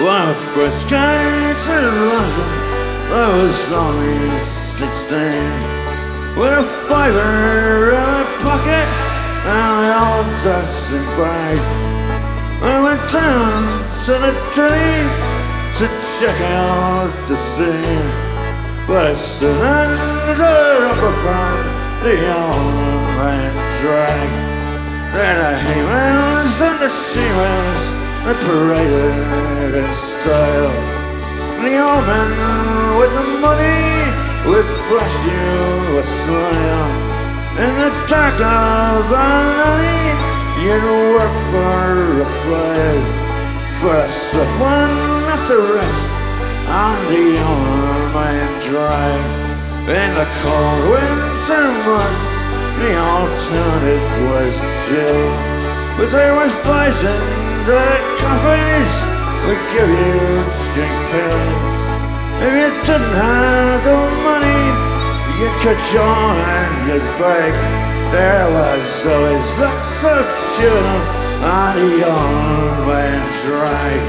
When I first came to London, I was only 16, with a fiver in my pocket and my old Dutchman bag. I went down to the Dilly to check out the scene, but I stood under up upon the old man drag. There the Haymans and the Seamans, they paraded in style. The old man with the money would flash you a smile. In the dark of a night, you'd work for a flag, for a swift one after rest on the old man drive. In the cold winter months, the old town it was chill, but there was boys in the cafes would give you drink pills. If you didn't have the money, you could join and you'd beg. There was always lots of children on the old man drive.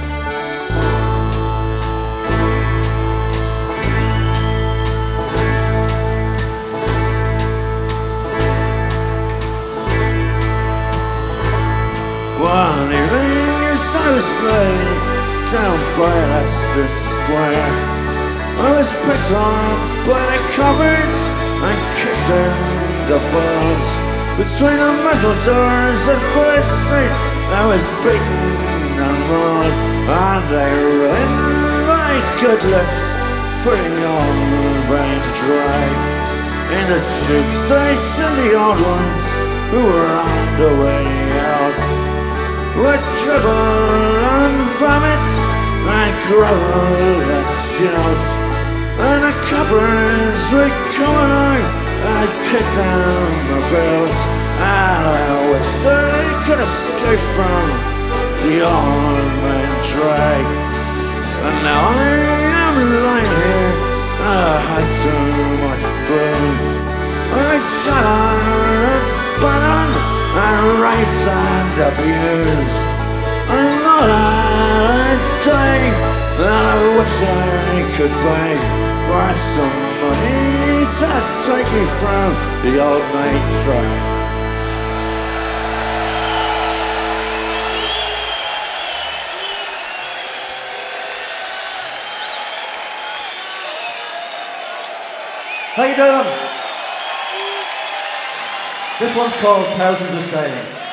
One evening as I was playing down by Leicester Square, I was picked on by the cupboards and kicked in the balls. Between the metal doors at Ford Street, I was beaten and mauled, and they ruined my good looks for the old man drive. In the tube station, the old ones who were on the way out with trouble and vomit and grovel and shout, and the coppers would come along and kick down the bells, and I wish I could escape from the old man drag. And now I am lying here, I had too much booze. I shot on and spat on and raped and abused. I know that I'd die, that I wish I could beg for some money to take me from the old man drag. How you doing? This one's called Thousands of Sailing.